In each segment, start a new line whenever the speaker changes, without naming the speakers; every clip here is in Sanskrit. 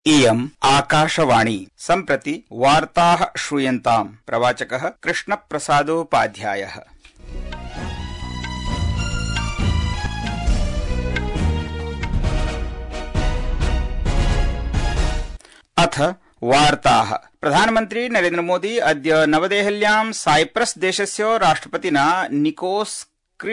इयम् आकाशवाणी सम्प्रति वार्ताः श्रूयन्ताम्। प्रवाचकः कृष्णप्रसादोपाध्यायः। अथ वार्ताः। प्रधानमन्त्री नरेन्द्र मोदी अद्य नवदेहल्यां साइप्रस देशस्य राष्ट्रपतिना निकोस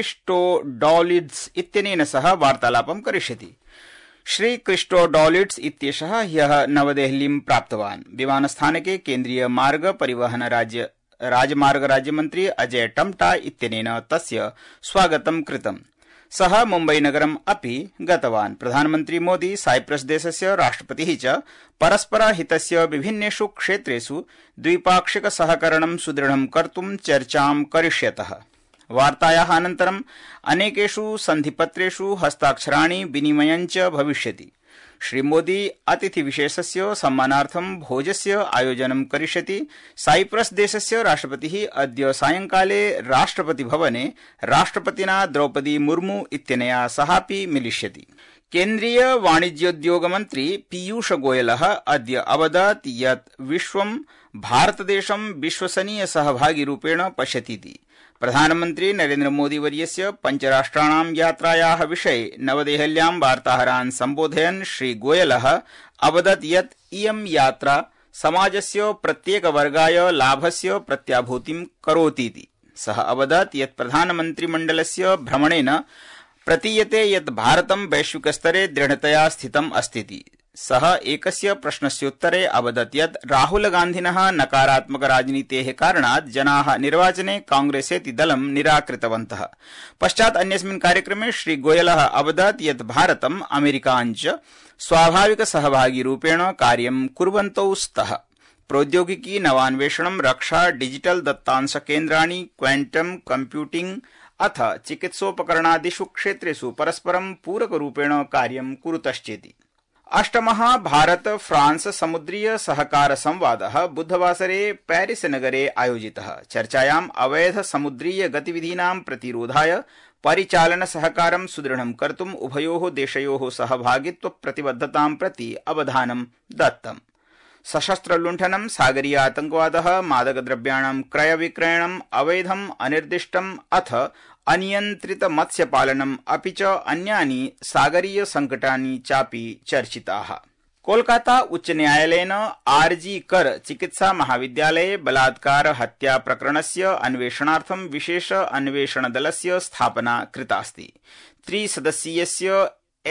क्रिस्टोडौलिड्स इत्यनेन सह वार्तालापं करिष्यति। श्री क्रिस्टोडौलिड्स इत्येषः ह्यः नवदेहलीं प्राप्तवान्। विमानस्थानके केन्द्रीय मार्ग परिवहन राजमार्ग राज्यमन्त्री अजय टम्टा इत्यनेन तस्य स्वागतं कृतम्। सः मुम्बईनगरम् अपि गतवान्। प्रधानमन्त्री मोदी साइप्रस देशस्य राष्ट्रपतिः च परस्परहितस्य विभिन्नेषु क्षेत्रेषु द्विपाक्षिक सहकरणं सुदृढं कर्तुं चर्चां करिष्यतः। वार्तायाः अनन्तरम् अनेकेषु सन्धिपत्रेषु हस्ताक्षराणि विनिमयञ्च भविष्यति। श्रीमोदी अतिथिविशेषस्य सम्मानार्थं भोजस्य आयोजनं करिष्यति। साइप्रस देशस्य राष्ट्रपतिः अद्य सायंकाले राष्ट्रपतिभवने राष्ट्रपतिना द्रौपदी मुर्मू इत्यनया सहापि मिलिष्यति। केन्द्रीय वाणिज्योद्योग मन्त्री पीयूष गोयलः अद्य अवदत् यत् विश्वं भारतदेशं विश्वसनीय सहभागिरूपेण पश्यतीति। प्रधानमन्त्री नरेन्द्र मोदी वर्यस्य पञ्चराष्ट्राणां यात्रायाः विषये नवदेहल्यां वार्ताहरान् सम्बोधयन् श्री गोयलः अवदत् यत् इयं यात्रा समाजस्य प्रत्येकवर्गाय लाभस्य प्रत्याभूतिं करोतीति। सः अवदत् यत् प्रधानमन्त्रिमण्डलस्य भ्रमणेन प्रतीयते यत् भारतं वैश्विकस्तरे दृढतया स्थितम् अस्तीति। सः एकस्य प्रश्नस्योत्तरे अवदत् यत् राहुलगान्धिनः नकारात्मक राजनीतेः कारणात् जनाः निर्वाचने कांग्रेसेति दलं निराकृतवन्तः। पश्चात् अन्यस्मिन् कार्यक्रमे श्री गोयलः अवदत् यत् भारतम् अमेरिकाञ्च स्वाभाविक सहभागिरूपेण कार्यं कुर्वन्तौ स्तः। प्रौद्योगिकी, नवान्वेषणं, रक्षा, डिजिटल दत्तांशकेन्द्राणि, क्वांटम कम्प्यूटिंग अथ चिकित्सोपकरणादिषु क्षेत्रेषु परस्परं पूरकरूपेण कार्यं कुरुतश्चेति। अष्टमः भारत फ्रांस समुद्रीय सहकार संवादः बुधवासरे पेरिस नगरे आयोजितः। चर्चायाम् अवैध समुद्रीय गतिविधीनां प्रतिरोधाय परिचालन सहकारं सुदृढं कर्तुम् उभयोः देशयोः सहभागित्व प्रतिबद्धतां प्रति अवधानं दत्तम्। सशस्त्र लुण्ठनं, सागरीय आतंकवादः, मादकद्रव्याणां क्रय विक्रयणम्, अवैधम्, अनिर्दिष्टम् अथ अनियन्त्रित मत्स्यपालनम् अपि च अन्यानि सागरीय संकटानि चापि चर्चिताः। कोलकाता उच्च न्यायालयेन आरजी कर चिकित्सा महाविद्यालये बलात्कार हत्या प्रकरणस्य अन्वेषणार्थं विशेष अन्वेषण दलस्य स्थापना कृतास्ति। त्रिसदस्यीयस्य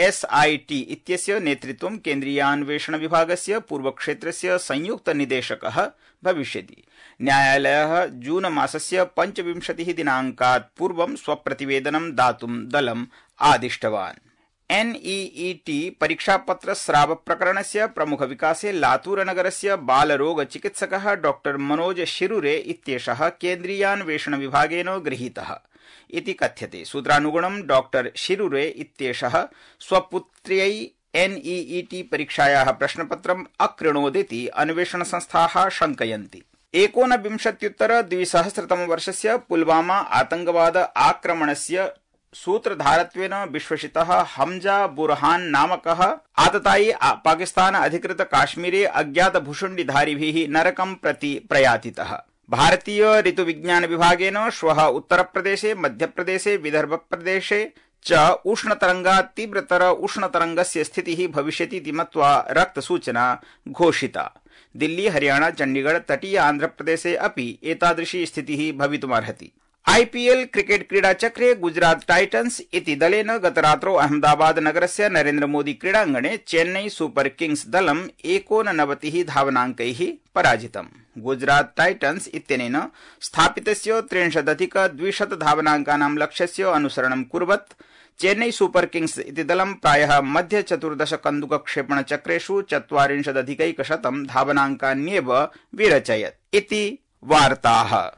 एसआईटी इत्यस्य नेतृत्वं केन्द्रीयान्वेषण विभागस्य पूर्वक्षेत्रस्य संयुक्त निदेशकः भविष्यति। न्यायालयः जून मासस्य 25 दिनाङ्कात् पूर्वं स्वप्रतिवेदनं दातुं दलम् आदिष्टवान्। एनईईटी परीक्षापत्र स्राव प्रकरणस्य प्रमुख विकासे लातूरनगरस्य बालरोग चिकित्सकः डॉ मनोज शिरुरे इत्येषः केन्द्रीयान्वेषण विभागेन गृहीतः इति कथ्यते। सूत्रानुगुणं डॉ शिरुरे इत्येषः स्वपुत्र्यै एनईईटी परीक्षायाः प्रश्नपत्रम् अकृणोदिति अन्वेषण संस्थाः शङ्कयन्ति। 19-2000 पुलवामा आतंकवाद आक्रमणस्य सूत्रधारत्वेन विश्वसितः हमजा बुरहान नामकः आततायी पाकिस्तान अधिकृत काश्मीरे अज्ञात भूषुण्डिधारिभिः नरकं प्रति प्रयातितः। भारतीय ऋतुविज्ञान विभागेन श्वः उत्तरप्रदेशे, मध्यप्रदेशे, विदर्भप्रदेशे च उष्णतरंगात् तीव्रतर उष्णतरंगस्य स्थितिः भविष्यतीति मत्वा रक्तसूचना घोषिता। दिल्ली, हरियाणा, चण्डीगढ़, तटीय आन्ध्रप्रदेशे अपि एतादृशी स्थितिः भवितुमर्हति। आईपीएल क्रिकेट क्रीडाचक्रे गुजरात टाइटन्स इति दलेन गतरात्रौ अहमदाबाद नगरस्य नरेन्द्र मोदी क्रीडाङ्गणे चेन्नई सुपर किंग्स दलं 89 धावनाङ्कैः पराजितम्। गुजरात टाइटन्स इत्यनेन स्थापितस्य 63-200 धावनाङ्कानां लक्ष्यस्य अनुसरणं कुर्वत् चेन्नई सुपर किंग्स इति दलं प्रायः मध्य 14 कन्दुकक्षेपणचक्रेषु 40-100 धावनाङ्कान्येव विरचयत् इति वार्ताः।